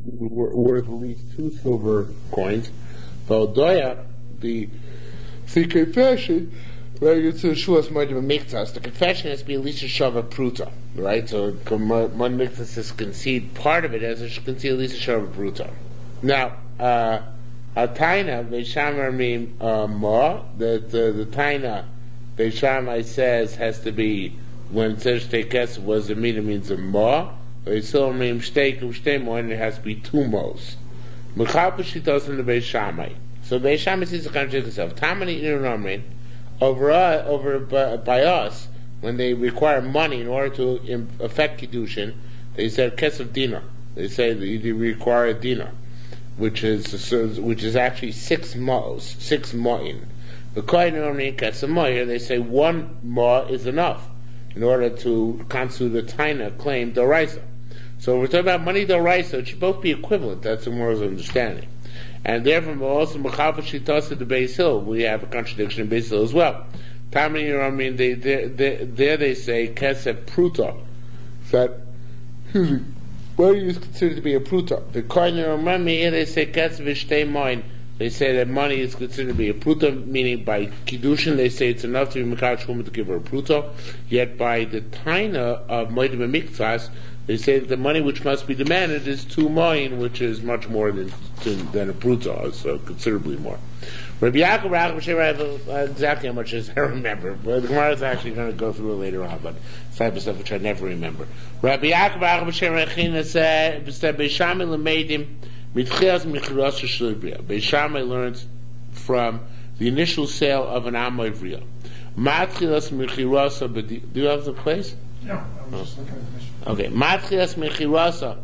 worth at least 2 silver coins. Valdoya, the confession, right? It's a shulas moedim miktas. The confession has to be at least a shava pruta, right? So one miktas is concede part of it as it should concede at least a shava pruta. Now, Taina Beishamar mean ma. The Taina Beishamai says has to be when it says shteikes was a mean, it means a ma. Beisil mean shteik ushtemo, and it has to be 2 mos. Mechapashi does in the Beishamai. So Beishamai sees the contradict itself. Tamani Inunamin over by us when they require money in order to effect kiddushin, they said kesef dinar. They say that you require a dinar, which is actually 6 mos, 6 mo'in. The kohen normally gets a mo. Here they say 1 mo is enough in order to constitute a taina claim doraisa. So we're talking about money doraisa. It should both be equivalent. That's the moral understanding. And therefore, also mechafa shitas at the Beis Hill, we have a contradiction in Beis Hill as well. Tamini Ramin, there they say kesef pruta, that money is considered to be a pruta. The kohen Rami here they say kesef ishtei moin. They say that money is considered to be a pruta, meaning by kiddushin they say it's enough to be mekach woman to give her a pruta. Yet by the taina of moedim miktas, they say that the money which must be demanded is 2 moin, which is much more than a pruta, so considerably more. Rabbi Yaakov, exactly how much as I remember, but the Gemara is actually going to go through it later on, but it's type of stuff which I never remember. Rabbi Yaakov B'Shem said, Beishamai l'meidim mitchias michiras sh'shlibriya. Beishamai learns from the initial sale of an amoivriya. Matchilas michirasa. Do you have the place? No, I was just looking at the mission. Okay, matchilas mechirasa.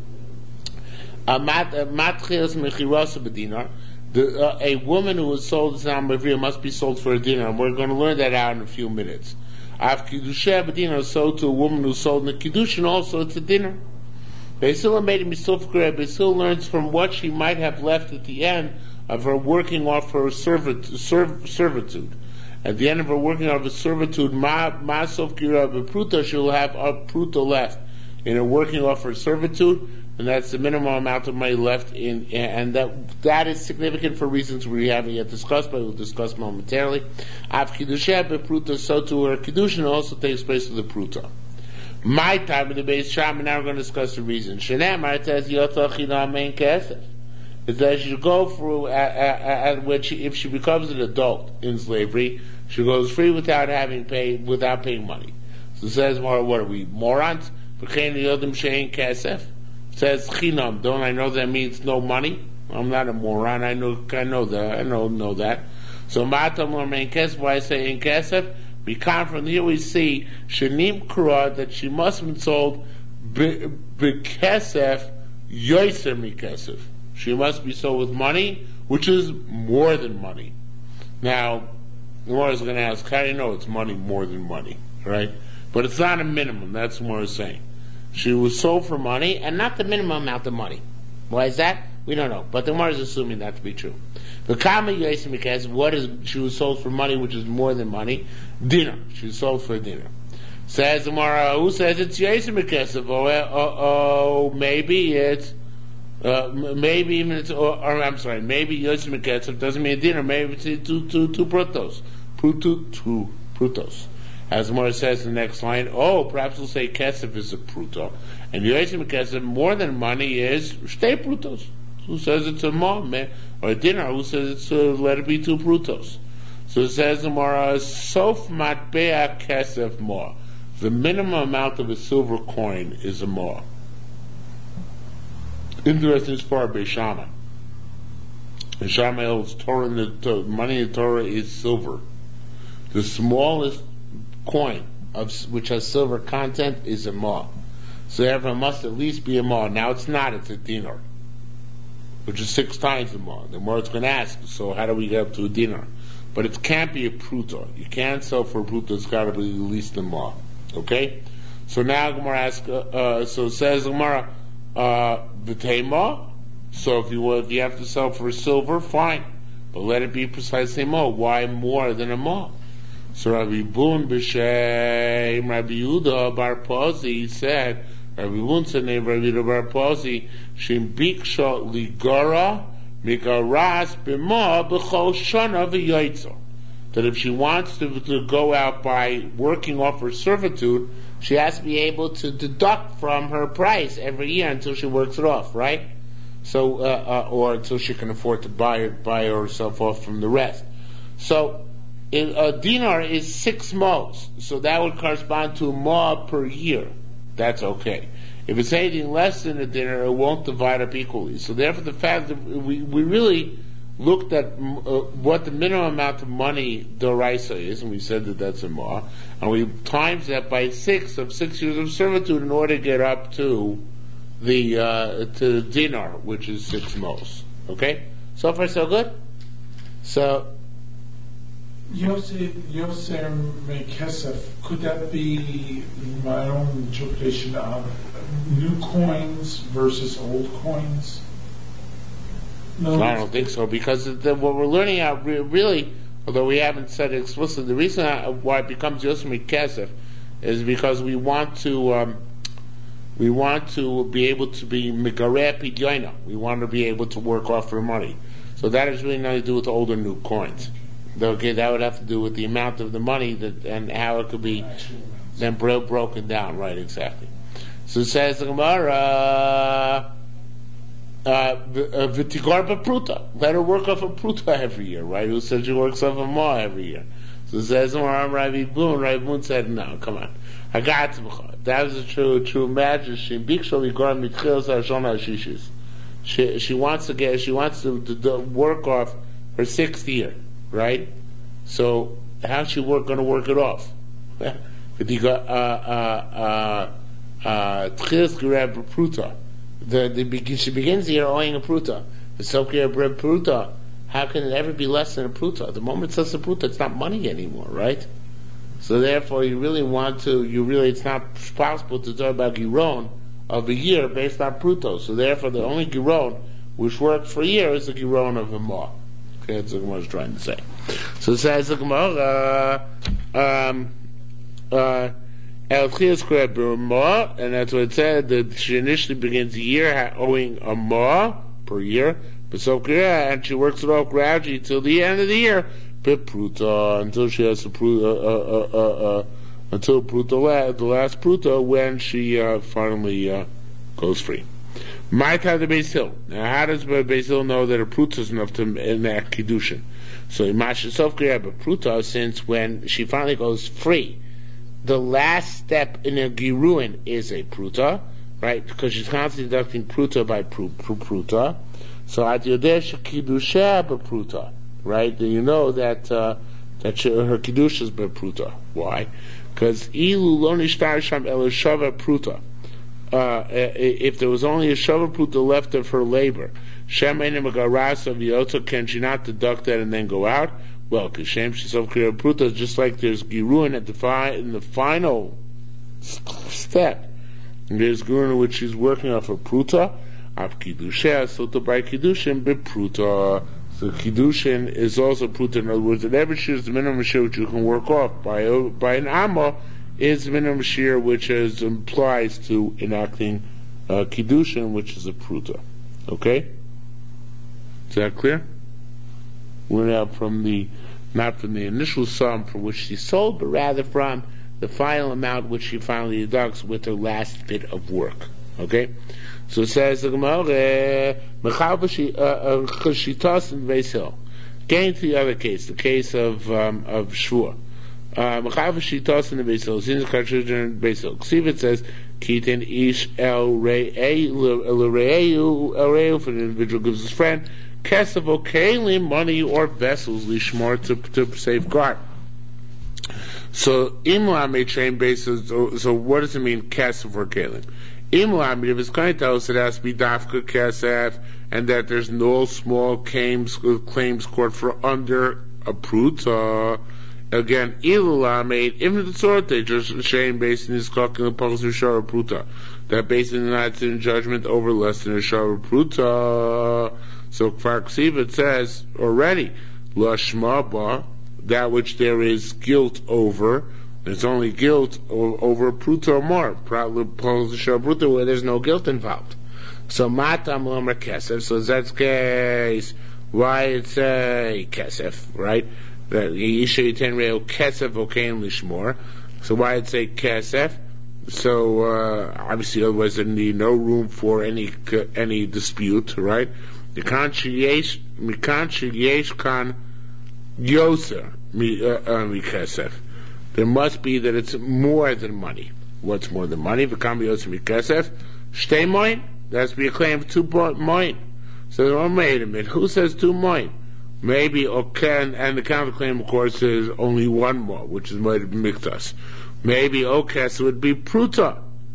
Matchilas mechirasa b'dinar. A woman who was sold as an amavriya must be sold for a dinar, and we're going to learn that out in a few minutes. Af kiddusha b'dinar, sold to a woman who sold in the kiddushin, also it's a dinar. Beisil made him Beisil learns from what she might have left at the end of her working off her servitude. At the end of her working off her servitude, Ma'asov Gira B'Pruta, she'll have a Pruta left in her working off her servitude, and that's the minimum amount of money left in, and that is significant for reasons we haven't yet discussed, but we'll discuss momentarily. Af Kiddusha B'Pruta, so to her Kiddushin also takes place with the Pruta. My time in the base sham, and now we're going to discuss the reason. Shenemar, it says, Yotzachina Mein Kesef. Is that she go through, if she becomes an adult in slavery, she goes free without paying money. So it says, what are we, morons? It says, Chinam, don't I know that means no money? I'm not a moron, I know that. So Matam or Mein Kesef, why I say in Kesef? Because from here we see, Shanim Kura, that she must have been sold B'Kesef, Yoiser Mikesef. She must be sold with money, which is more than money. Now, the Gemara is going to ask, how do you know it's money more than money, right? But it's not a minimum, that's what Gemara is saying. She was sold for money, and not the minimum amount of money. Why is that? We don't know, but the Gemara is assuming that to be true. The Kama Yosim, because she was sold for money, which is more than money? Dinner. She was sold for a dinner. Says the Gemara, who says it's Yosim Mikesef? Maybe it's maybe even it's, maybe Yosim Mikesef doesn't mean a dinner, maybe it's two prutos. Two prutos. As the Gemara says in the next line, perhaps we'll say Kesef is a pruto. And Yosim Mikesef, more than money, is shtei prutos. Who says it's a mom, or a dinner? Who says it's let it be 2 prutos? So it says the Gemara, sof matbea kesef more. The minimum amount of a silver coin is a more. Interesting as far as Beishamai. Beishamai holds Torah, money in the Torah is silver. The smallest coin which has silver content is a ma. So therefore it must at least be a ma. Now it's not, it's a dinar, which is 6 times the ma. The more it's going to ask, so how do we get up to a dinar? But it can't be a pruta. You can't sell for a pruta, it's got to be at least the ma. Okay? So now Gemara asks, so it says Gemara, v'tema. So if you have to sell for silver, fine, but let it be precisely ma. Why more than a ma? So Rabbi Bun B'Shem Rabbi Yehuda Bar Pazi said, Rabbi Wun said, Rabbi Bar Pozi, Shim Biksha Ligara Mikaras Bima B'chol Shana V'Yoitzo. That if she wants to go out by working off her servitude, she has to be able to deduct from her price every year until she works it off, right? So, or until she can afford to buy herself off from the rest. So, a dinar is 6 mo's, so that would correspond to a ma per year. That's okay. If it's anything less than a dinar, it won't divide up equally. So therefore, the fact that we really looked at what the minimum amount of money doraisa is, and we said that that's a ma, and we times that by 6 years of servitude in order to get up to the dinar, which is 6 mo's. Okay? So far, so good? So, Yoser Kesef, could that be my own interpretation of new coins versus old coins? No, I don't think so, because what we're learning out really, although we haven't said it explicitly, the reason why it becomes Yoser Kesef is because we want to be able to be Megareh Pidyoina. We want to be able to work off for money. So that has really nothing to do with the old or new coins. Okay, that would have to do with the amount of the money and how it could be then broken down. Right, exactly. So it says the Gemara, V'tigar b'pruta. Let her work off a pruta every year, right? Who said she works off a ma every year? So it says Rabbi Boon said, no, come on. That was a true magic. She wants to work off her 6th year, right? So how's she going to work it off? She begins the year owing a pruta. How can it ever be less than a pruta? The moment it says a pruta, it's not money anymore, right? So therefore, it's not possible to talk about giron of a year based on pruto. So therefore, the only giron which works for a year is the giron of a ma. Okay, that's what the Gemara is trying to say. So it says the Gemara, and that's what it said, that she initially begins the year owing a ma per year, and she works it off gradually till the end of the year, pruta, until she has until pruta, the last pruta, when she finally goes free. My time the Beis Hill. Now, how does Beis Hill know that a pruta is enough to enact kiddushin? So Imasha Sof Kriya, but pruta, since when she finally goes free, the last step in a giruin is a pruta, right? Because she's constantly deducting pruta by pruta. So at yodesh kiddusha b'pruta, right? Then you know that her kiddush is b'pruta. Why? Because ilu lo nishtar sham el shava pruta. If there was only a shava pruta left of her labor, shem enim garasa v'yotza, can she not deduct that and then go out? Well, kashem shesof kriya pruta, just like there's giruin in the final step. There's giruin in which she's working off a pruta. Av kiddusha, so to buy kiddushin b'pruta. So kiddushin is also pruta. In other words, whatever shear is the minimum shear which you can work off by an amma is the minimum shear which implies to enacting kiddushin, which is a pruta. Okay, is that clear? We're now not from the initial sum for which she sold, but rather from the final amount which she finally deducts with her last bit of work. Okay? So it says the Gemara, Chashitas and Beis Hill. Getting to the other case, the case of Shvua. Mechav Shitas and Beis Hill. Since the Chashitas and Beis Hill. Ksivit says, Kitin ish el re'eu, for the individual gives his friend, Kesef o kelim, money or vessels, lishmar, to safeguard. So, imlam may train basis, so what does it mean, Kesef or kelim? Imlam, if it's going to tell us it has to be dafka Kesef, and that there's no small claims court for under a pruta. Again, ilulam made, even the sort they just shame based in his cooking the public shara pruta. That based in the United in judgment over less than a shara pruta. So Kfar Ksiva says already, Lashmaba, that which there is guilt over, It's only guilt over a pruta or more. Opposed to show pruta where there's no guilt involved. So matam lomer kesef. So that's case why it's a kesef, right? That Yisha Yiten Reo kesef okain lishmor. So why it's a kesef? So obviously, otherwise there need no room for any dispute, right? The conscious kan yoser mikesef. There must be that it's more than money. What's more than money? V'kam yoser mikesef shtei moin. That's be a claim of 2 moin. So wait a minute. Who says 2 moin? Maybe okay, and the counterclaim, of course, is only 1 more, which is might have miktas. Maybe okes would be pruta,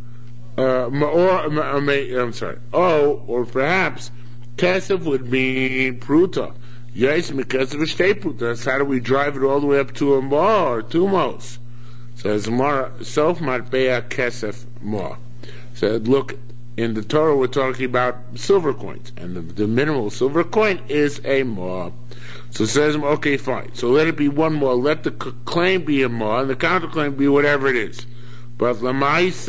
I'm sorry. Or perhaps kesef would be pruta. Yes, kesef is shtei pruta. That's how do we drive it all the way up to a mo or 2 mos? So it's more sof matbea kesef mo. So look, in the Torah we're talking about silver coins, and the minimal silver coin is a mo. So it says, okay, fine. So let it be 1 more. Let the claim be a more, and the counterclaim be whatever it is. But Lamais,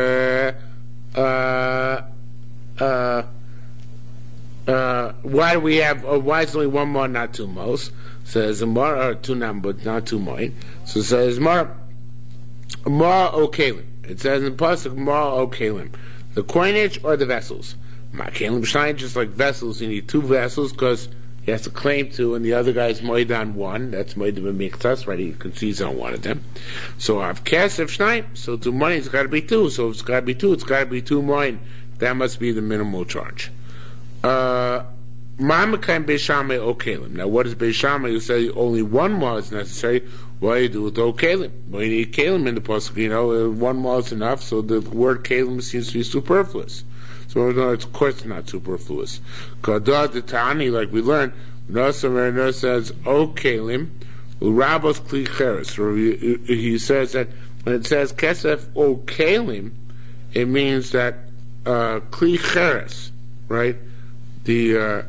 why do we have? Why is only 1 more, not 2 mos? Says a more or 2 nam, but not 2 moin. So it says more okalim. It says in pasuk more okalim, the coinage or the vessels. Ma kalim shine, just like vessels. You need 2 vessels because he has to claim 2, and the other guy's moed on 1. That's moed b'miktas, right? He concedes on 1 of them. So I've kesef shnayim. So 2 money, it's got to be 2. So if it's got to be 2, it's got to be 2 moed. That must be the minimal charge. Ma'amekayim beishamay okalim. Now, what is beishamay? You say only 1 more is necessary. Why do you do it okalim? Well, you need kalim in the pasuk. 1 more is enough. So the word kalim seems to be superfluous. So no, it's, of course, not superfluous. Kadah the Tani, like we learned, Nosamer says, "O Kalim, Urabos Kli Cheres." He says that when it says Kesef O Kalim, it means that Kli Cheres, right? The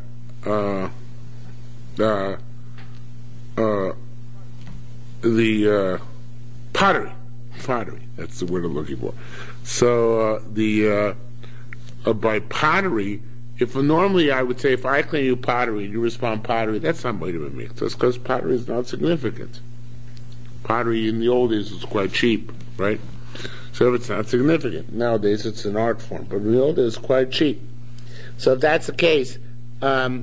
pottery. That's the word I'm looking for. So by pottery, if normally I would say if I claim you pottery and you respond pottery, that's not going to be mixed. Because pottery is not significant. Pottery in the old days was quite cheap, right? So if it's not significant, nowadays it's an art form, but in the old days it's quite cheap. So if that's the case, why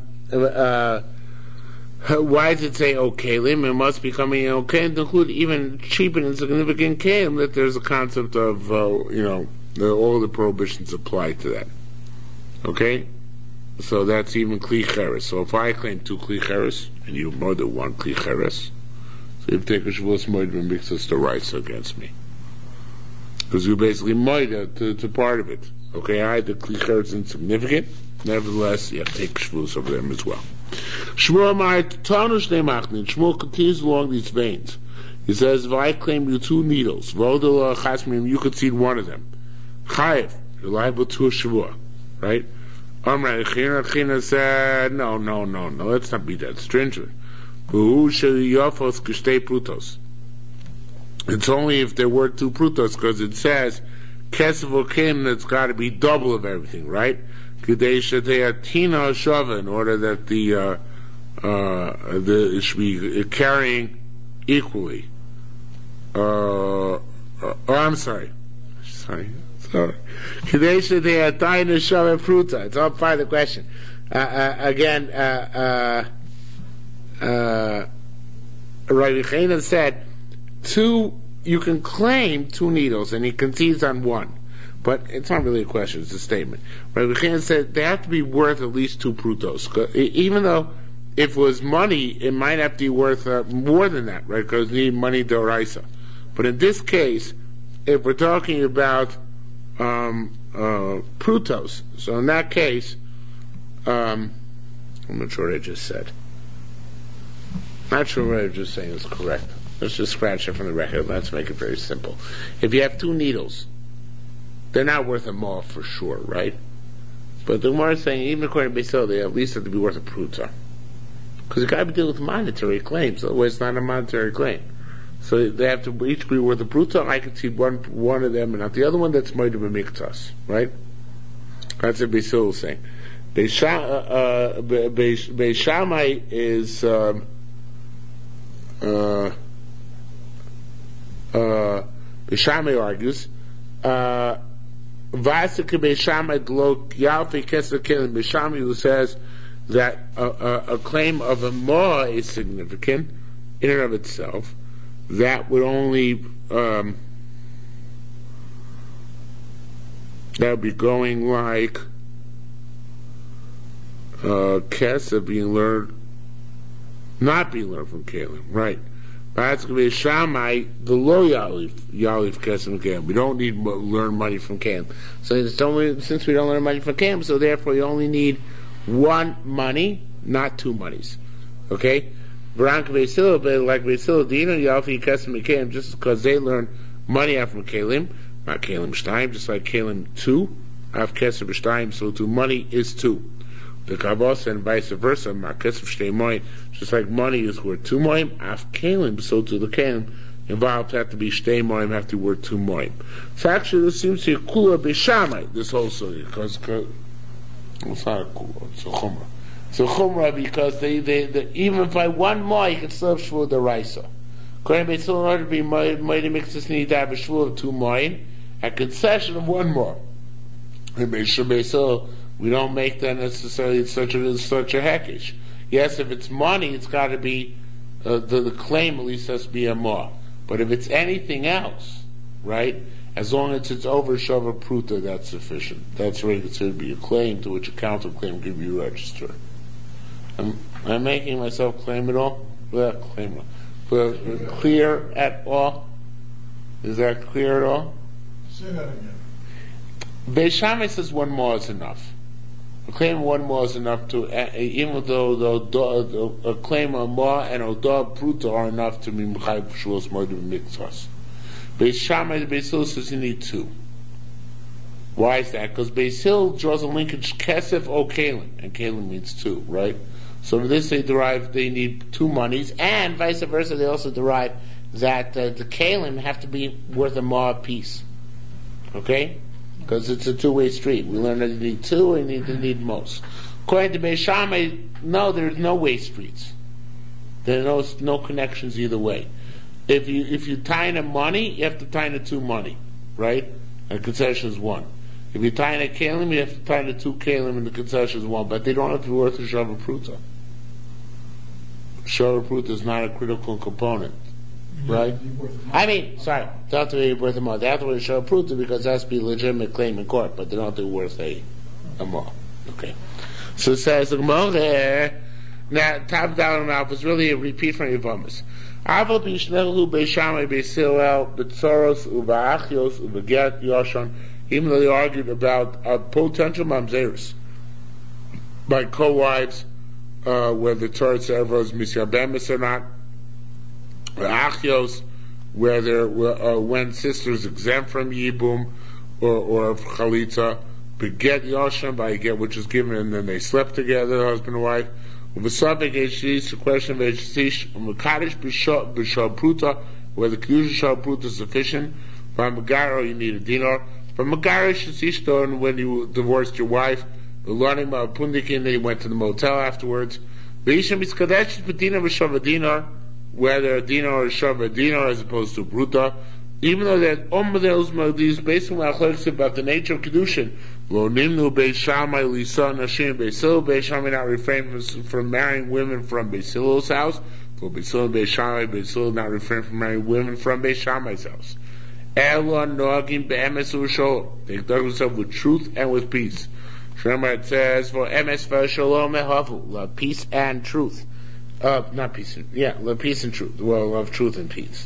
does it say okalim? It must be coming in okay to include even cheap and insignificant kalim, that there's a concept of all the prohibitions apply to that. Okay? So that's even Kli Cheres. So if I claim 2 Kli Cheres, and you more than 1 Kli Cheres, so you take a Shavuos Moed and mix us the rights against me. Because you basically Moed to part of it. Okay, the Kli Cheres is insignificant, nevertheless, you have to take Shavuos over them as well. Shmuel continues along these veins. He says, if I claim you 2 needles, you could see 1 of them. Chayev, you're liable to a shavua, right? China said, no, let's not be that stringent. It's only if there were 2 prutos, because it says, kesef okim, that's got to be double of everything, right? In order that it should be carrying equally. I'm sorry. It's all part of the question. Again, Rabbi Chanan said, 2, you can claim 2 needles, and he concedes on 1. But it's not really a question, it's a statement. Rabbi Chanan said they have to be worth at least 2 prutos. Even though if it was money, it might have to be worth more than that, right? Because you need money d'oraisa. But in this case, if we're talking about prutos, so in that case, I'm not sure what I just said. Not sure what I was just saying is correct. Let's just scratch it from the record. Let's make it very simple. If you have 2 needles, they're not worth a more for sure, right? But the more is saying, even according to Beisil, they at least have to be worth a pruta. Because you got to be dealing with monetary claims, otherwise it's not a monetary claim. So they have to each be worth a pruta. I can see one of them and not the other one. That's Moed B'Miktas, right? That's what Beis Hillel is saying. Beis Shammai is Beis Shammai argues Beis Shammai who says that a claim of a more is significant in and of itself. That would only that would be going like Kesef being learned, not being learned from Kalim, right? That's going to be Shammai, the low Yalif Kesef and Kalim. We don't need to learn money from Kalim. So since we don't learn money from Kalim, so therefore you only need one money, not two monies. Okay? Like Beis Hillel, Dina Yalfi Kesef and Kalim, just because they learn money out from Kalim, not Kalim Shtayim, just like Kalim 2, Av Kesef Shtayim, so two money is two. The Kavos and vice versa, just like money is worth two moim, af kalim, so to the kalim involved have to be shtei moim, have to be worth two moim. So actually, this seems to be a kula Beis Shammai, this whole story, because it's not a kula, it's a chumrah. It's a chumrah because they even by one more, you can still have shvur deraisa. According to Beis Hillel, in order to be mighty mixes, need to have a shvur of two moim, a concession of one more. In Beis Hillel, we don't make that necessarily such a heckish. Yes, if it's money, it's got to be the claim at least has to be a more. But if it's anything else, right? As long as it's over shava pruta, that's sufficient. That's already considered to be a claim to which a counterclaim can be registered. Am I making myself claim it all? Without claim it all. Clear at all? Is that clear at all? Say that again. Beis Shammai says one more is enough. A claim of one more is enough to, even though a claim of more and odah pruta are enough to be m'chayv shulos moed b'miktas. Beis Shammai, the Beis Hillel says you need two. Why is that? Because Beis Hillel draws a linkage kesef o kalim, and kalim means two, right? So from this they need two monies, and vice versa. They also derive that the kalim have to be worth a more apiece. Okay. Because it's a two-way street. We learned that you need two and you need most. According to Beis Shammai, no, there's no way streets. There are no connections either way. If you tie in a money, you have to tie in a two money, right? And the concession is one. If you tie in a kalim, you have to tie in a two kalim and the concession is one. But they don't have to be worth a shava pruta. Shava pruta is not a critical component. Right? I mean, sorry, they have to be worth a more. They have to be shava pruta because it has to be a legitimate claim in court, but they don't have to be worth a more. Okay. So it says the Gemara now top down mouth was really a repeat from Yevamis. Aval b'shnehu Beis Shammai Beis Hillel b'tzoros u'ba'achios u'b'get yoshan. Even though they argued about potential mamzerus by co-wives, whether Torah ever is misyabemis or not. Achios, where there when sisters exempt from yibum or chalitza, beget yoshem by a get which is given and then they slept together, husband and wife. V'savik h'shish, the question of h'shish, mekadosh b'shal pruta, where the kedusha shal pruta is sufficient. From megaro you need a dinar. From megaro h'shish, when you divorced your wife, the learning about pundikin, then you went to the motel afterwards. V'ishem miskadesh b'dinar b'shav dinar. Whether a dinar or a shava dinar as opposed to bruta, even though that these based on about the nature of kedushin, lo nimnu Beis Shammai lisa nashim Beis Hillel. Beis Shammai not refrain from marrying women from Beis Hillel's house. For Beis Hillel Beis Shammai, Beis Hillel not refrain from marrying women from Beis Shammai's house. Elo noagim be'emes u'sholom. They conduct themselves with truth and with peace. Remember it says for emes v'sholom ehavu, peace and truth. Not peace and, peace and truth. Well, love truth and peace.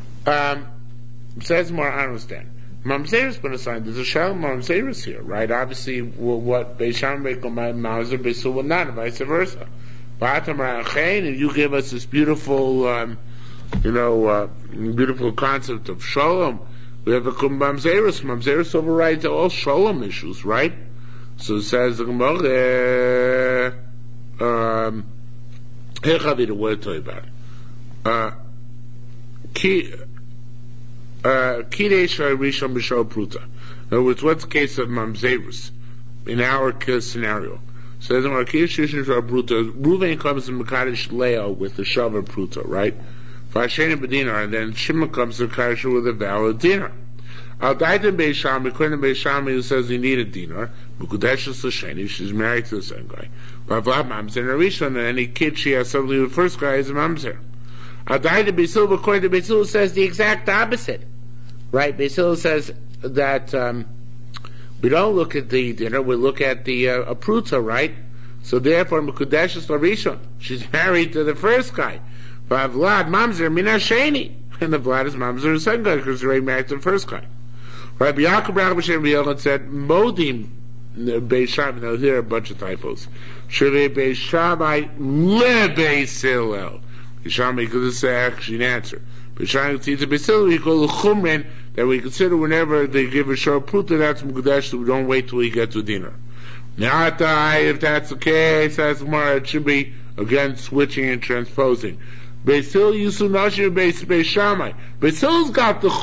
Says more, I understand. Mamzerus been assigned, there's a shalom Mamzerus here, right? Obviously, what Beis Shammai Mauser, Beis Hillel not, vice versa. And you give us this beautiful, beautiful concept of shalom. We have a Mamzerus. Mamzerus overrides all shalom issues, right? So it says the Gemara, what to tell you about? Kidesh Rishon B'Shol Pruta. In other words, what's the case of Mamzerus in our scenario? So the Kidesh Rishon B'Shol Pruta, Ruvain comes to Mekadesh Leo with the Shavar Pruta, right? Vashena B'Dinar, and then Shimon comes to Mekadesh with a valid dinar. Al Daitan Beishami, according to Beishami, who says he needed dinar, Mukudesh L'Sheni, she's married to the second guy. Vavlav Mamzer Rishon, and any kid she has something with the first guy is a Mamzer. Al Daitan Beisil, according to Beisil, says the exact opposite. Right? Beisil says that we don't look at the dinner, we look at the Pruta, right? So therefore, Mukudesh L'Rishon, she's married to the first guy. Vavlad Mamzer Mina Sheni, and the Vlad is Mamzer, the second guy, because they're already married to the first guy. Rabbi Yaakov Rabbi Shem Yochanan said, Modim Beis Shammai, now here are a bunch of typos. Shavei Beis Shammai Le Beis Hillel. Beis Shammai could say actually an answer. Beis Shammai to Beis Hillel equal Chumrin, that we consider whenever they give a shor pruta, that's Mukadesh, so we don't wait till we get to dinner. Now, if that's the case, that's more, it should be, again, switching and transposing. Beis Hillel Yusu Nashir Beis Shammai. Beis Hillel's got the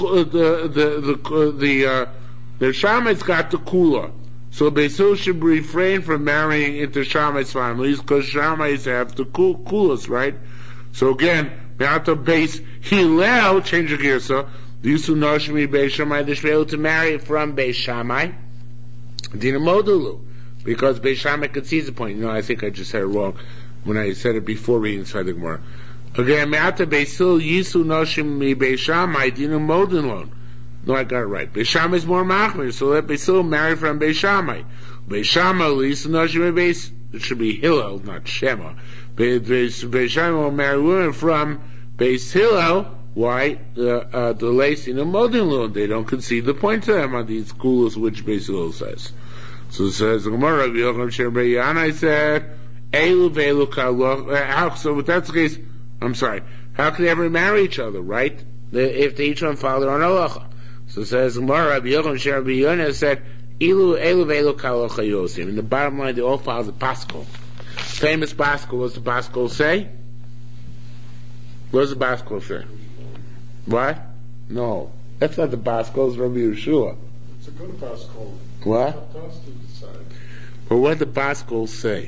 Shammai's got the kula. So Beis Hillel should refrain from marrying into Shammai's families because Shammai's have the kulas, right? So again, Be'ata Beis Hillel, change the girsa, Yusu Nashir Beis Shammai, they should be able to marry from Beis Shammai, Dina Modulu, because Beis Shammai concedes the point. I think I just said it wrong when I said it before reading Sfedik Gemara. Again, Me'ata Beis Hillel Yisu Noshim Mi Beis Shammai Dinu Modin Lon. No, I got it right. Beis Shammai is more machmir, so let Beis Hillel marry from Beis Shammai. Beis Shammai Yisu Noshim Mi Beis. It should be Hillel, not Shema. Beis Shammai will marry women from Beis Hillel. Why? The lace in a Modin Lon. They don't concede the point to them on these kulas which Beis Hillel says. So it says the Gemara. Rabbi Yochanan Shem Be'yanai said, Elu ve'elu kaloch. So if that's the case. I'm sorry. How can they ever marry each other, right? If they each one follow their own halacha. So it says, Rabbi Yochanan Shem Rabbi Yonah said, Ilu elu ve'elu kalocha yosim. In the bottom line, they all follow the Paschal. Famous Paschal. What does the Paschal say? What does the Paschal say? What? No. That's not the Paschal, it's Rabbi Yeshua. It's a good Paschal. What? It's up to us to decide. But what did the Paschal say?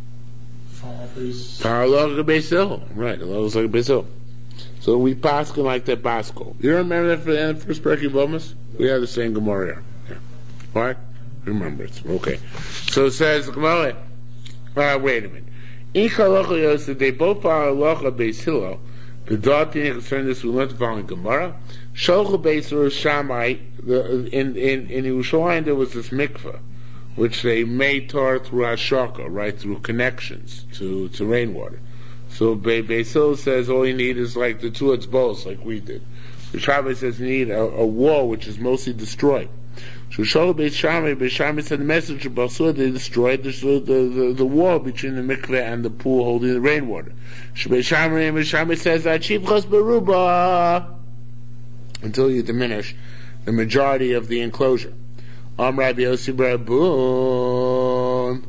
Paralog Beis Hillel. Right, it looks like Beis Hillel. So we paskin like that Paschal. You remember that for the end of the first Perky Bomas? We have the same Gemara here. Yeah. What? Remember it. Okay. So it says, wait a minute. In Chalacha Yosef, they both follow Halacha Beis Hillel. The Dati concerned this, we learned the following Gemara. Sholcha Beis Hillel Shammai, in Yerushalayim there was this mikveh, which they made Torah through Ashaka, right, through connections to rainwater. So Beis Hillel says all you need is like the two etzbos, like we did. The Shabbos says you need a wall which is mostly destroyed. So Sholach Beis Shammai said the message of Basur, they destroyed the wall between the mikveh and the pool holding the rainwater. Beis Shammai says Achivchas Beruba, until you diminish the majority of the enclosure. Rabbi Yossi Barabun.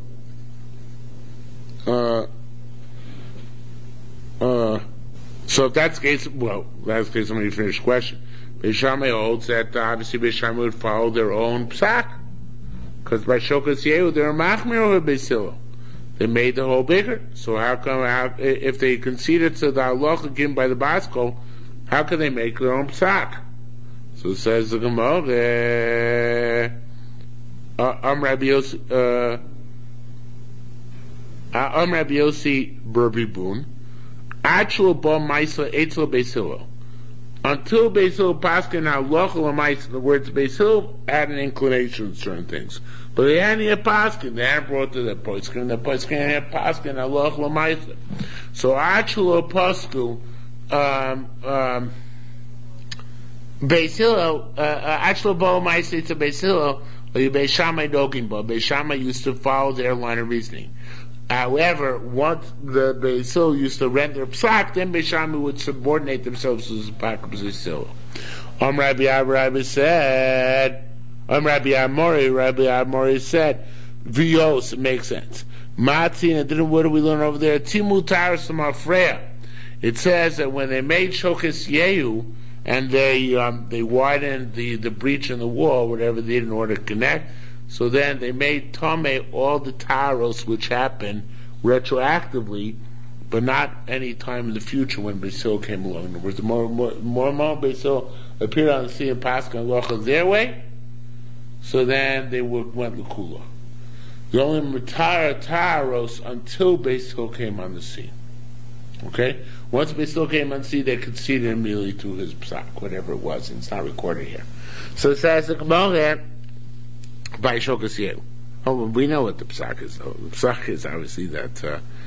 So if that's the case, well, that's the case, let me finish the question. Beis Shammai holds that obviously Beis Shammai would follow their own psak. Because by Shokas Yehu, they're machmir over Beis Hillel. They made the hole bigger. So how come, if they conceded to the halacha given by the Basko, how can they make their own psak? So it says the Gemara, Rabbi Yossi Berbibun, actual bom maisa etzel Beis Hillel. Until Beis Hillel paskin halacha l'maisa, in the words Beis Hillel had an inclination to certain things, but they hadn't yet paskin. They hadn't brought to the poskin. The poskin had paskin halacha l'maisa. So actual pasku, Beis Hillel, actual bom maisa etzel Beis Hillel. Beis Shammai dogim ba. Beis Shammai used to follow their line of reasoning. However, once the Beis Hillel used to render psak, then Beis Shammai would subordinate themselves to the psak of Beis Hillel. Rabbi Amori said, Vios, it makes sense. Matzin, and then what do we learn over there? Timu Taras Mafreya. It says that when they made Shokas Yehu, and they widened the breach in the wall, whatever they did in order to connect. So then they made Tomei all the taros which happened retroactively, but not any time in the future when Beis came along. In other words, the more Beis appeared on the sea and Pascha and Locha their way, so then they went L'Kula. The only Matara Taros until Beis came on the scene. Okay? Once Beis came on the scene, they conceded immediately to his psak, whatever it was, and it's not recorded here. So it says the Gemara by Shokas Yehu. Oh, we know what the psak is, though. The psak is obviously that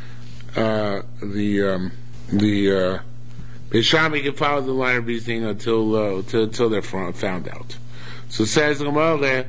the Beis Shammai can follow the line of reasoning until they're found out. So it says the Gemara,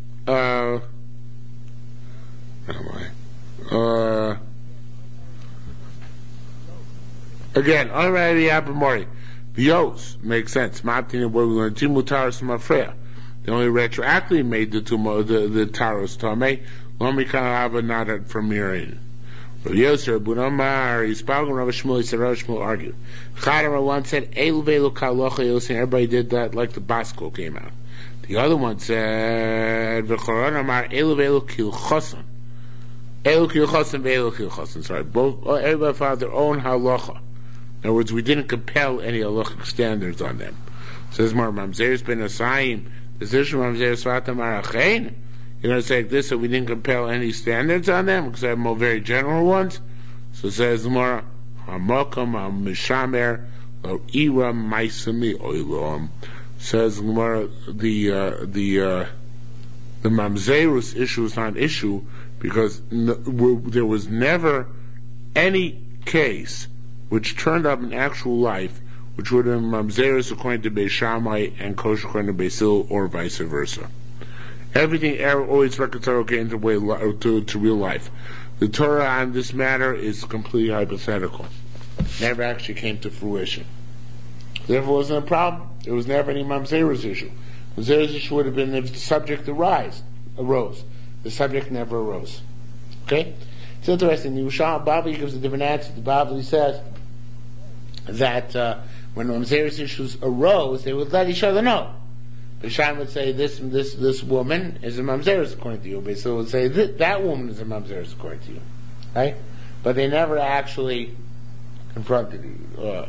again, already Abamori. Bios makes sense. Martin, where we learn Timu Taros Mafreya. They only retroactively made the Taros Tomei. Lomi Kanava not from Mirin. Rav Yosef, Bunamar, Yispalgan, Rav Shmuel, said Rav Shmuel argued. Chadamar once said, Elu Velu Kalocha Yosin, everybody did that like the Basco came out. The other one said, V'choronamar, Elu Velu Kilchosan. Elu Kilchosan, Velu Kilchosan. Sorry, everybody found their own halacha. In other words, we didn't compel any halachic standards on them. Says Mar Mamzeres ben Asayim, the Zishma Mamzeres Vatam Arachain. You're going to say like this, so we didn't compel any standards on them, because I have more very general ones. So it says more, Hamakam HaMishamer, Lo Ira Maisami Oilom. Says more, the Mamzerus issue is not an issue, because there was never any case which turned up in actual life, which would have been Mamzerus according to Beis Shammai and kosher according to Beis Hillel, or vice versa. Everything always reconciled into real life. The Torah on this matter is completely hypothetical. Never actually came to fruition. Therefore, it wasn't a problem. There was never any Mamzerus issue. Mamzerus issue would have been if the subject arose. The subject never arose. Okay? It's interesting. The Yerushalmi Bavli gives a different answer. The Bavli says that when Mamzerus issues arose, they would let each other know. Bisham would say this woman is a mamzeres according to you. Beisil would say that woman is a mamzeres according to you, right? But they never actually confronted you.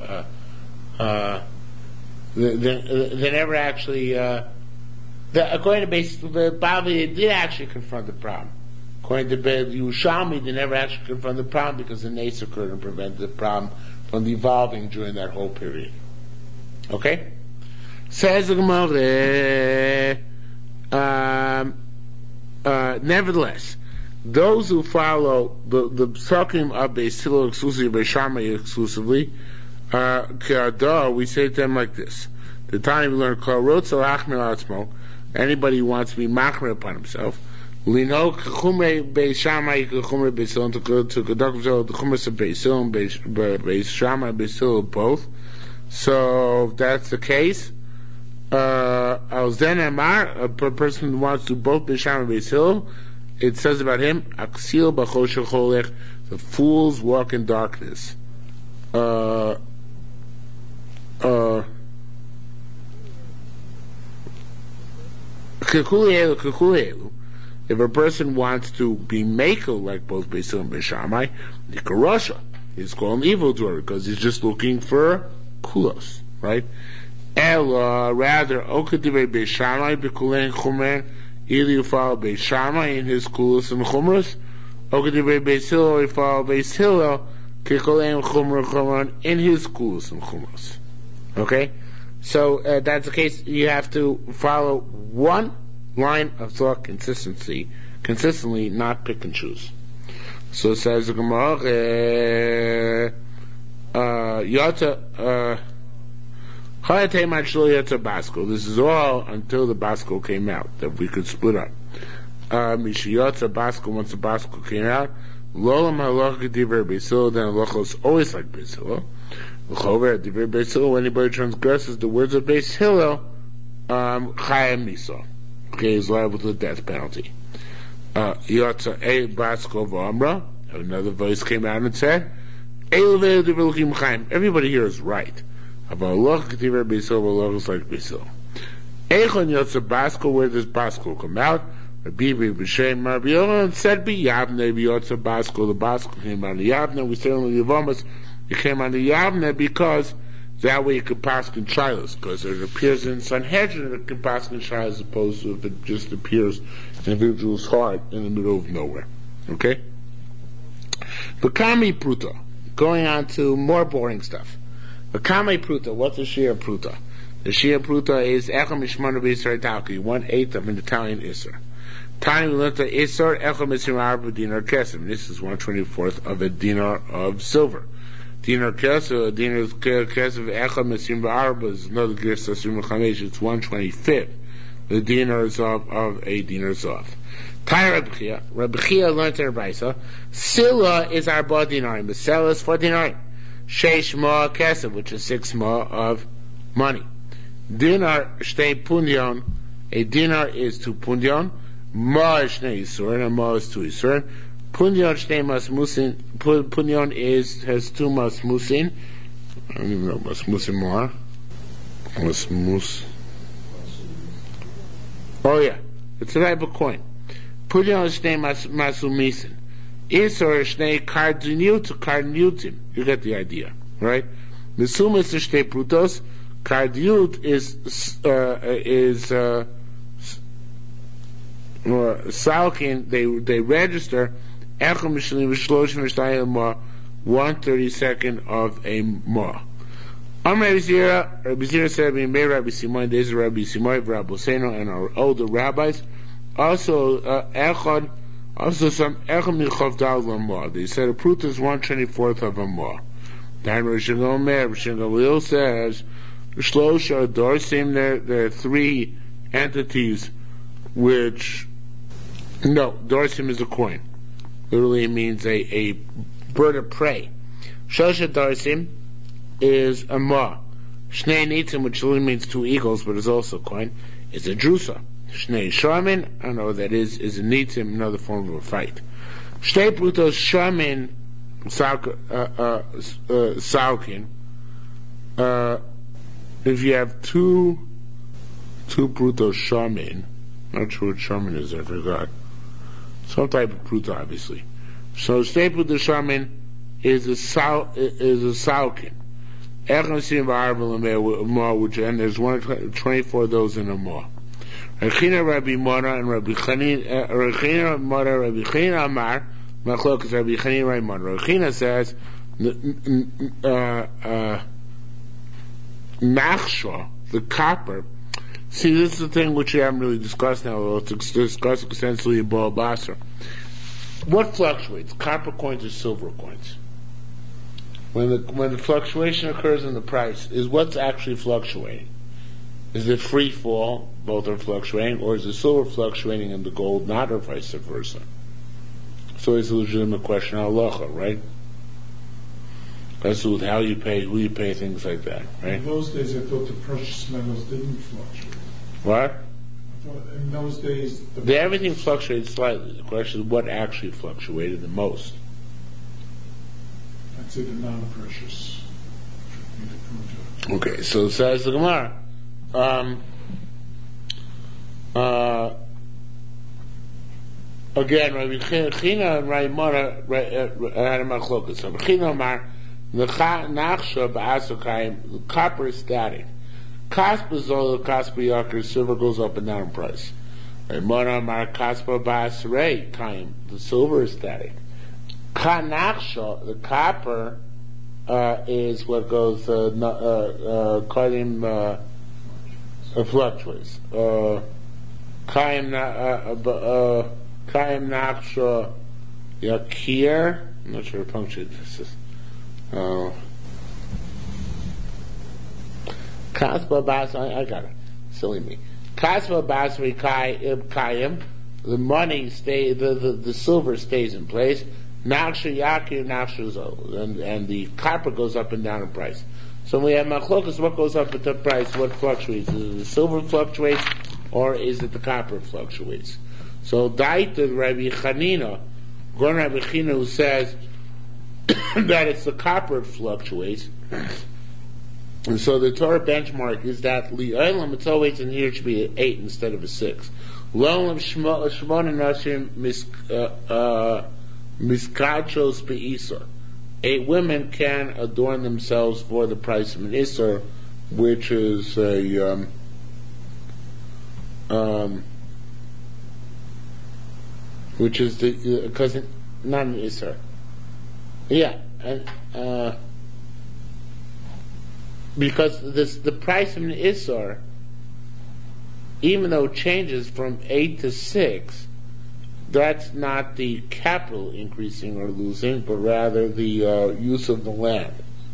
They never actually. According to Beisil, Bavli, they did actually confront the problem. According to Yerushalmi, they never actually confronted the problem because the nace occurred and prevented the problem from evolving during that whole period. Okay. Says the Gemara, nevertheless, those who follow the psakim of Beis Hillel exclusively, Beis Shammai exclusively, we say to them like this: the time we learn Kol Rotzel Achmir Atzmo, anybody who wants to be machmir upon himself, Lino Chumrei Beis Shammai Chumrei Beis Hillel to conduct himself the Chumras of Beis Hillel and Beis Shammai Beis Hillel both. So if that's the case. A person who wants to both Beis Shammai and Beis Hillel, it says about him, Aksil b'choshech holech, the fools walk in darkness. If a person wants to be makel like both Beis Hillel and Beis Shammai, Nikarosha, he's called an evildoer because he's just looking for kulos, right? Ella, rather, Okadive Beis Shammai b'kulein chumer, either you follow Beis Shammai in his kulos and chumras, Okadive Beis Hillel, you follow Beis Hillel, kikulein chumer in his kulos and chumras. Okay? So, that's the case. You have to follow one line of thought consistently, not pick and choose. So it says the Gemara, this is all until the Basco came out, that we could split up. Mishiyotza Basco, once the Basco came out, Lolam halacha divrei Beis Hillel, then halacha is always like Beis Hillel. L'chover divrei Beis Hillel, when anybody transgresses the words of Beis Hillel, chayim miso. Okay, he's liable to the death penalty. Yotza a Basco v'amra, another voice came out and said, everybody here is right. About Loch Kativer Bisil, Loch is like Bisil. Echon Yotza Basko, where does Basko come out? Rabbi B'Shem Rabbi Yochanan said be Yavne B'Yotza Basko. The Basko came on the Yavne. We say on the Yavamas, it came on the Yavne because that way you could pass in Shilas, because it appears in Sanhedrin it can pass in Shilas as opposed to if it just appears in an individual's heart in the middle of nowhere. Okay? V'kami Pruta. Going on to more boring stuff. V'kami Pruta. What's the Shia Pruta? The Shia Pruta is Echam Mishmanu B'Yisrael Talki, 1/8 of an Italian Isser. Tani we learned the Isser Echam Mishmanu Arba Dinar Kesem. This is 1/24 of a dinar of silver. Dinar Kesem, Dinar Kesem Echam Mishmanu Arba is another Gersa Srim Chamesh. It's 1/25. The dinars of a dinar's off. Tani Rabbi Chia learned in Rabbisa. Silla is Arba Dinarim. The Sella is 4 dinarim. Sheish Ma Kesem, which is 6 Ma of money. Dinar shtei punyon, a dinar is 2 punyon, ma is shnei yisurin, and ma is 2 yisurin. Punyon shtei mas musin, punyon has 2 mas musin. I don't even know mas musin more. Mas mus. Oh yeah, it's a type of coin. Punyon shtei masu misin. Isor shnei kardinyutim. You get the idea, right? Misum is shtei prutos. Kardiyut is Salkin. They register 1/32 of a ma. Rabbi Zira said, Rabbi Simon, this is Rabbi Simon, Rabbi Seno, and our older rabbis. Also, some Echad Michavdal ma. They said a prut is 1/24 of a ma. Then Rosh Gamliel says, Shlosha Dorsim, there are 3 entities which, no, Dorsim is a coin. Literally means a bird of prey. Shlosha Dorsim is a ma. Shnei Nitzim, which literally means 2 eagles, but is also a coin, is a drusa. Shnei Sharmin, I don't know what that is a Nitzim, another form of a fight. Shtei Plutos Sharmin, Salkin, if you have two Pruto Shaman, not sure what Shaman is, I forgot. Some type of Pruto, obviously. So Shtei Pruto Shaman is a Salkin. And there's 1/24 of those in a ma. Rechina Rabbi Mora and Rabbi Chanin, Rechina Mora Rabbi Chanin Amar, Machlok is Rabbi Chanin Rabbi Mora. Rechina says, Machsha, the copper. See, this is the thing which we haven't really discussed now. We'll discuss extensively in Baal Basra. What fluctuates? Copper coins or silver coins? When the fluctuation occurs in the price, is what's actually fluctuating? Is it free fall, both are fluctuating, or is the silver fluctuating and the gold not, or vice versa? So it's a legitimate question on halacha, right? That's with how you pay, who you pay, things like that, right? In those days, I thought the precious metals didn't fluctuate. What? I thought in those days... Everything fluctuated slightly. The question is what actually fluctuated the most. I'd say the non-precious. Okay, so it says the Gemara. Again, Rabbi China and Rabbi Mora had a machlokas. So Rabbi China Amar, the copper is static. Kaspa is all the Kaspa Yakir, silver goes up and down in price. Rabbi Mora Amar Kaspa Basrei Kaim, the silver is static. Kanaksha, the copper, is what goes, Kadim, fluctuates. Kaim Naksha Yakir, I'm not sure what punctuate this is. Kaspa Bas, I got it. Silly me. Kaspa Basri Kayim, the money the silver stays in place. Naksha Yakir, Naksha Zol, and the copper goes up and down in price. So when we have machlokas, what goes up at the price, what fluctuates? Is it the silver fluctuates, or is it the copper fluctuates? So Daita Rabbi Chanina, Gon Rabbi Chanina, who says that it's the copper fluctuates, And so the Torah benchmark is that li'olam, it's always in here, it should be an 8 instead of a 6. L'olam shmona nashim miskachos be'isor. 8 women can adorn themselves for the price of an isor, which is a which is the because not an isor. Yeah, and because the price of an isor, even though it changes from 8 to 6, that's not the capital increasing or losing, but rather the use of the land.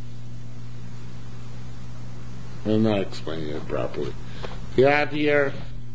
I'm not explaining it properly. You have here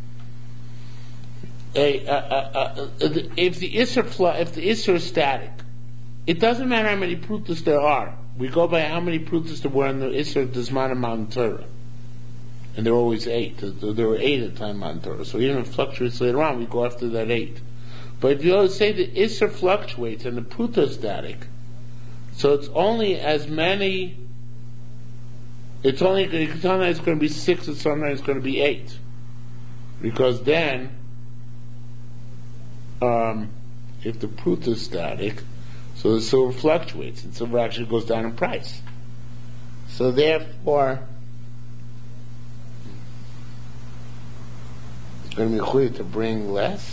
if the Isser is static, it doesn't matter how many prutas there are. We go by how many prutas there were in the Isser Desman and Mount Torah. And there were always 8. There were 8 at the time Mount Torah. So even if it fluctuates later on, we go after that 8. But if you say the Isser fluctuates and the pruta is static, so it's only as many, it's only, sometimes it's going to be 6 and sometimes it's going to be 8. Because then, if the pruta is static, so the silver fluctuates, and silver actually goes down in price. So therefore, it's going to be chuy to bring less.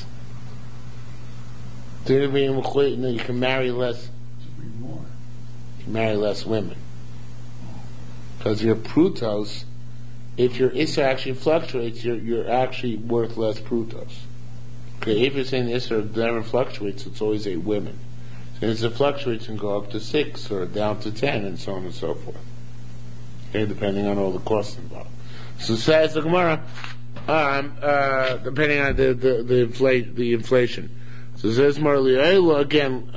No, you can marry less. To bring more. You can marry less women. Because your prutos, if your Isser actually fluctuates, you're actually worth less prutos. Okay, if you're saying the Isser never fluctuates, it's always 8 women. Since it fluctuates, it can go up to 6 or down to 10 and so on and so forth. Okay, depending on all the costs involved. So says the Gemara, depending on the inflation. So it says more again,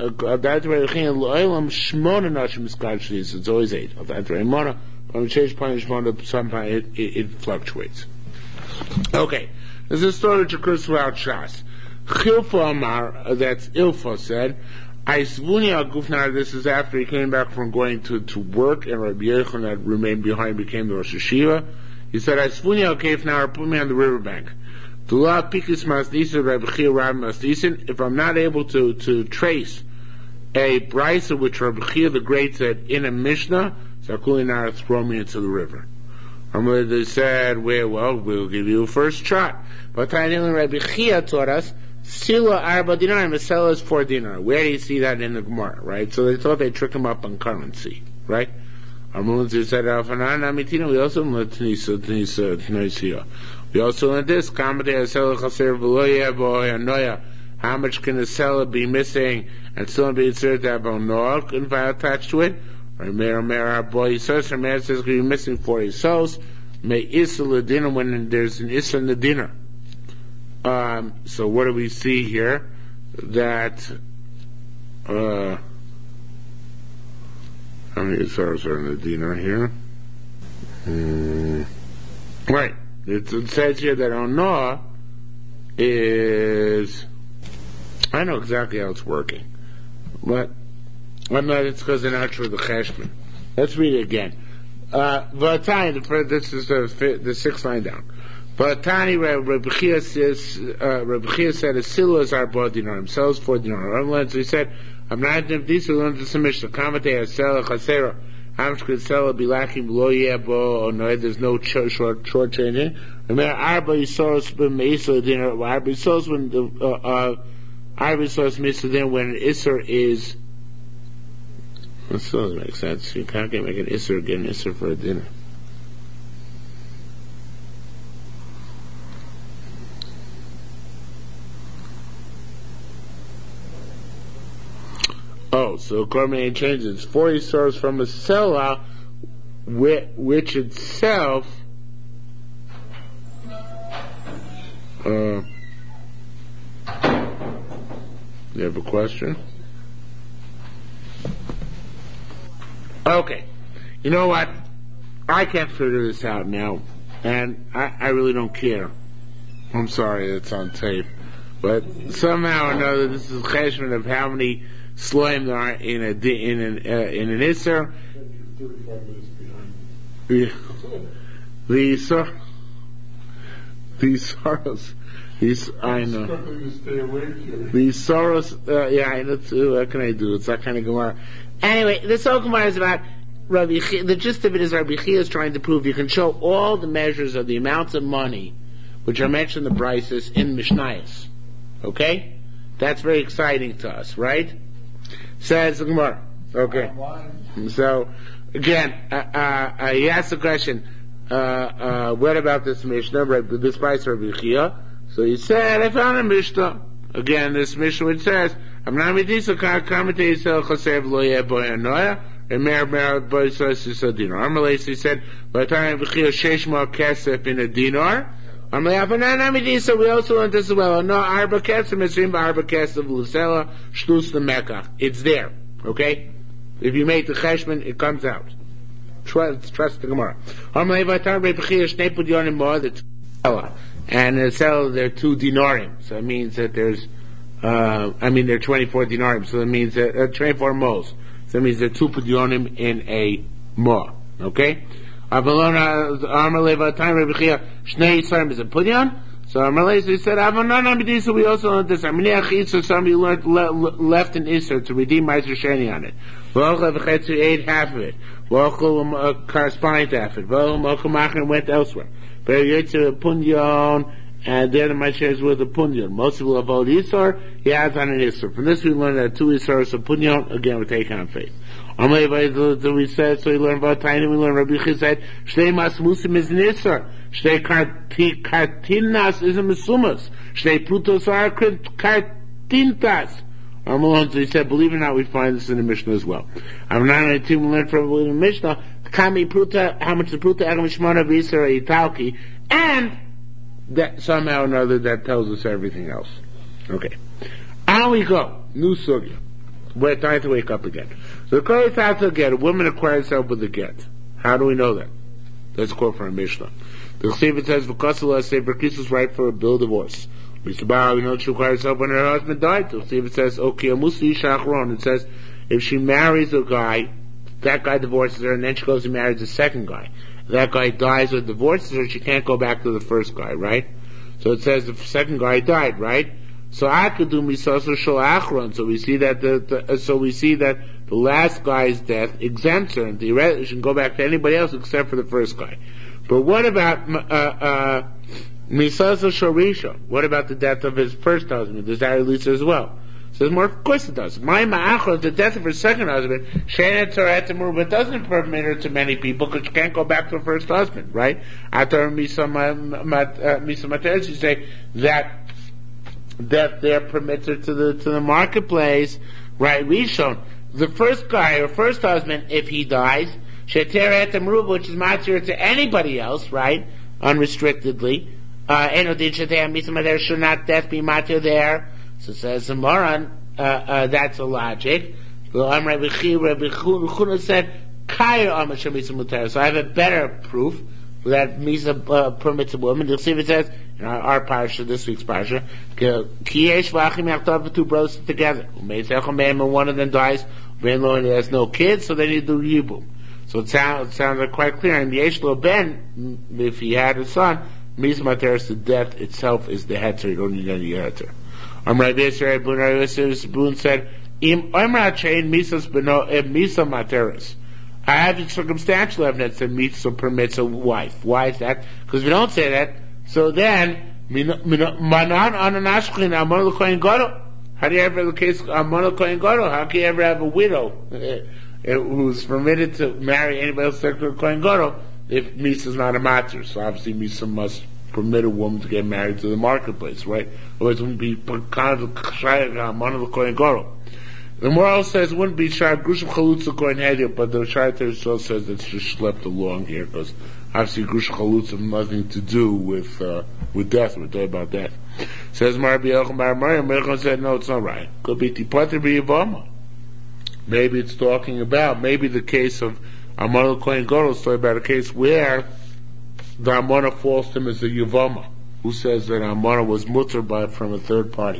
it's always 8. Sometimes it fluctuates. Okay. There's a story which occurs throughout Shas. Chilfa Amar, that's Ilfa, said, Aisvunia Gufnar, this is after he came back from going to work, and Rabbi Yechon that remained behind became the Rosh Hashiva. He said, Aisvunia Gufnar, put me on the riverbank. If I'm not able to trace a brisa which Rabbi Chia the Great said in a Mishnah, Sakulinar, throw me into the river. They said, well, we'll give you a first shot. But Rabbi Chia taught us, Sila arba dinar, and Sela is 4 dinar. Where do you see that in the Gemara, right? So they thought they'd trick him up on currency, right? We said, we also learned this, how much can the seller be missing and still be inserted to have a noak and attached to it? Or our boy says, her man says, be missing 4 souls. May isla dinner when there's an isla in the dinner. So what do we see here? That how many isars are in the dinner here? Right. It says here that Onoah is, I know exactly how it's working, but I'm not, it's because they're not sure the cheshbon. Let's read it again. Vatani, this is the 6th line down. Vatani, Rabbi Chia said, a sila is our bod dinar, himself 4 dinar. So he said, I'm not in this, we learned this mission. Kamate hasela chasera. How much could seller be lacking below yebo or no? There's no short changing. Remember, arba yisos b'meisa dinner. Arba yisos when the arba yisos meisa dinner when an isser is. That still doesn't make sense. You can't make an isser get an isser for a dinner. Oh, so Korban changes 40 stars from a selah, which itself you have a question? Okay. You know what? I can't figure this out now, and I really don't care. I'm sorry it's on tape, but somehow or another this is a cheshbon of how many Sloim there are in an Isser. the sorrows. I know. The sorrows, I know too. What can I do? It's that kind of Gemara. Anyway, this whole Gemara is about Rabbi Chia. The gist of it is Rabbi Chia is trying to prove you can show all the measures of the amounts of money which are mentioned in the Brises in Mishnayos. Okay? That's very exciting to us, right? Says the Gemara. Okay. So, again, he asked the question, what about this Mishnah, this Bris Rabbi Chia? So he said, I found a Mishnah. Again, this Mishnah which says, I'm not medisa kamete yisel chasev lo yeh boyanoya, and mer boysos is a dinar. Amalei, he said, by the time Rabbi Chia sheshma kesef in a dinar, Amalei, afanana medisa, we also learned this as well. No, arba kesef, mesrim arba kesef, lusela, shtus the mekach. It's there. Okay? If you make the cheshbon, it comes out. Trust the Gemara. Amalei, by the time Rabbi Chia shnei pudyonim more, that's and in sell there are 2 dinarim, so it means that there's, there are 24 dinarim, so that means that 24 moles. So that means there are 2 pudyonim in a mo. Okay? Amalei time Rabbi Chia shnei yisrarim is a pudyon. So Amalei he said, so we also learned this. So somebody learned left an iser to redeem Meiser Sheni on it. V'ochel ate half of it. V'ochel corresponding to half of it. V'ochel went elsewhere. But it's a punyon, and then my share is with a punyon. Most will avoid isar, he adds on an isar. From this we learn that 2 isars of punyon, again we're taking on faith. We said, so we learn about tiny, we learn Rabbi Chia said, Shtei mas musim is an isar. Shtei kartinas is a mesumas. Shtei prutos are kartintas. So he said, believe it or not, we find this in the Mishnah as well. I'm not going to learn from the Mishnah, Kami Pruta, how much the Pruta Egam Shmona V'Yisra Italki, and that somehow or another that tells us everything else. Okay. On we go. New sugya. We're trying to wake up again. So the Kohen has to get, a woman acquires herself with a get. How do we know that? Let's quote from a Mishnah. The Chesivit says, V'kosela say Berkis is right for a bill divorce. We know she acquires herself when her husband died. The Chesivit says, okay, Amusi Shachron. It says, if she marries a guy, that guy divorces her, and then she goes and marries a second guy. That guy dies or divorces her, she can't go back to the first guy, right? So it says the second guy died, right? So Akadu Misoso Shal Achron. So we see that the last guy's death exempts her, and theoretically she can go back to anybody else except for the first guy. But what about Misoso Shorisha? What about the death of his first husband? Does that release her as well? Says more, of course it does. My ma'achos, the death of her second husband, shenet torat temur, but doesn't permit her to many people because she can't go back to her first husband, right? Atar misa materes, you say that there permits her to the marketplace, right? Rishon, the first guy, her first husband, if he dies, sheteret temur, which is matir to anybody else, right? Unrestrictedly. Should not death be matir there? So says the Moran, that's a logic. Rabbi Chuna said, so I have a better proof that Misa permits a woman. You'll see if it says, in our parsha, this week's parsha, the 2 brothers together. One of them dies, and he has no kids, so they need to do Yibum. So it sounds like quite clear. And the Yeshlo Ben, if he had a son, Misa Materis, the death itself is the heter, you don't need any heter. Boone said, Misa Materis. I have circumstantial evidence that Misa permits a wife. Why is that? Because we don't say that. So then, how do you ever have the case how can you ever have a widow who's permitted to marry anybody else except for Kohen Gadol if Misa is not a matter? So obviously Misa must permit a woman to get married to the marketplace, right? Otherwise it wouldn't be kind of one of the Kohen Gadol. The moral says it wouldn't be Shar Grushim Chalutza Kohen Hedia, but the Shar Teresol says it's just schlepped along here because obviously Grushim Chalutza have nothing to do with death. We're talking about death. Says Rabbi Yochanan Bar Maryam. Yochanan said no, it's not right. Could be Tipater B'Yavama. Maybe it's talking about the case of Amon Kohen Gadol. It's talking about a case where the Amona falls to him as a Yavama. Who says that Amona was mutter from a third party?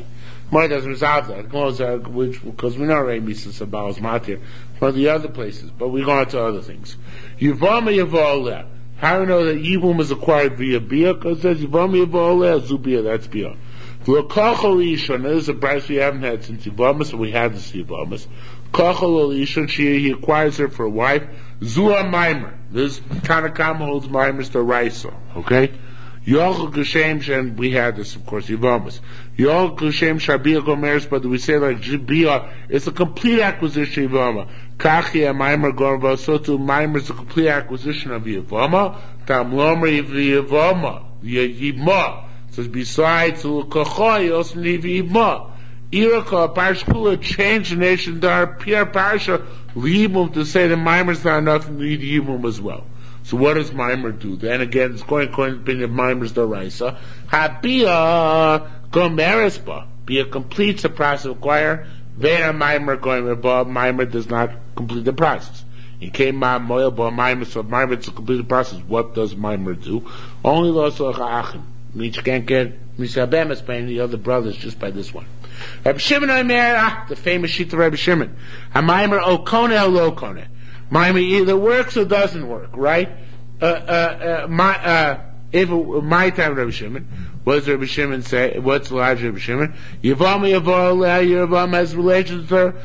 Gemara doesn't resolve that. It goes, because we know already Misas Abal's Matir from the other places, but we go on to other things. Yivama Yavoleh. How do we know that Yibum is acquired via Bia? Because it says Yivama Yavoleh, Zubia, that's Bia. V'kachol Ishon, this is a price we haven't had since Yivamas, so we had this Yivamas. Kachol Ishon, he acquires her for a wife. Zua Maimer. This Tanakama holds Maimer's to Raisa. Okay? Yochel Kushem Shem, we had this, of course, Yivamas. Yochel Kushem Shabia Gomeres, but we say like Bia, it's a complete acquisition of Yivama. Kachia Maimer Gorva, so too Maimer is a complete acquisition of Yivama. Tam Lomer Yivama. Yivma. So besides Kachoy, you also need Yivma. Iraka, Parshkula, change the nation, Dar, Pierre Parsha, Yibum to say that Maimer's not enough, and need Yibum as well. So what does Maimer do? Then again, it's going to be the Maimer's Doraisa. Habia Gomerespa. Be a completes the process of acquire. Then a Maimer going above. Maimer does not complete the process. It came Moil Ba Maimer, so Maimer to complete the process. What does Maimer do? Only Loso Achim. Means you can't get Misabem explaining the other brothers just by this one. Rabbi Shimon Omer, the famous sheet of Rabbi Shimon. Maimer Okone or Lokone. Maimer either works or doesn't work, right? If my time Rabbi Shimon, what does Rabbi Shimon say? What's the logic of Rabbi Shimon? Yavam Yavam has relations to her.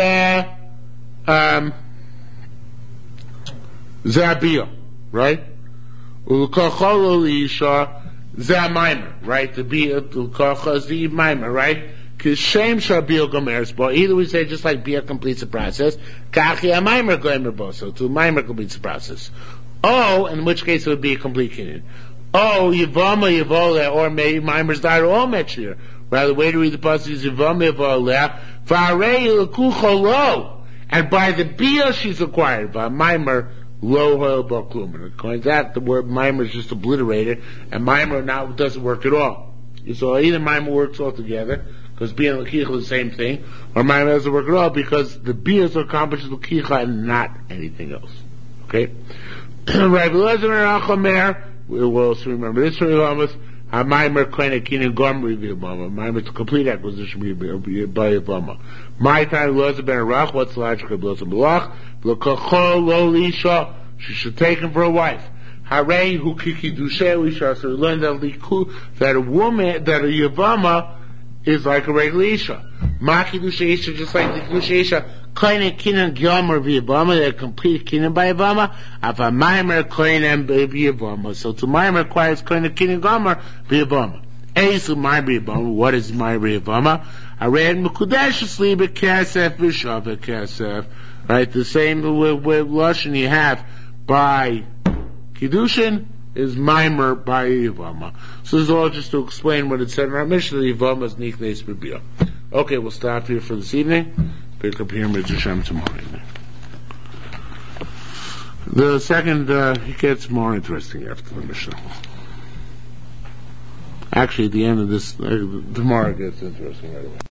Zabia, right? Ulkachol Isha. Maimer, right? To be a Ulkacha is the Maimer, right? Kishem Shabil Gomeres Bo. Either we say just like Bia completes the process, Kachi a Maimer Gomer Bo. So to Maimer completes the process. Oh, in which case it would be a complete kinyan. Oh, Yivama Yavola, or maybe Maimer's died all Metzir. Rather, the way to read the passage is Yivama Yavola, Farei Lakucho Lo. And by the Bia she's acquired, by Maimer, Lo Hoil Baklum. And according to that, the word Maimer is just obliterated, and Maimer now doesn't work at all. So either Maimer works altogether, because Bia and Lakicha is the same thing, or Maimer doesn't work at all, because the Bia is accomplished with Lakicha and not anything else. Okay? Rabbi Lezer and Achamer, we'll also remember this from Yavamas, Maimer Koine Kinin Gomer Yavama. Maimer is a complete acquisition by Yavama. My time Lezer ben Arach, what's the logic of Lezer Belach? L'kachol lo lisha, she should take him for a wife. Harei hu kiki dushe lisha, so we learn that a woman, that a Yavama is like a regular isha. Maki dushe isha, just like the dushe isha, koine kinan gyomer v'yavama, they're complete kinan by Yavama, of a maimer koinem v'yavama. So to maimer requires koine kinan gomer v'yavama. Eisu maimer v'yavama, what is maimer v'yavama? Harei mekudesh asli b'kesef v'shav b'kesef. Right, the same with Lashon you have by Kiddushin is Maimer by Yivama. So this is all just to explain what it said in our Mishnah, Yivama is Nichnes B'Bia. Okay, we'll stop here for this evening. Pick up here in Hashem tomorrow evening. The second, it gets more interesting after the Mishnah. Actually, at the end of this, tomorrow it gets interesting right away.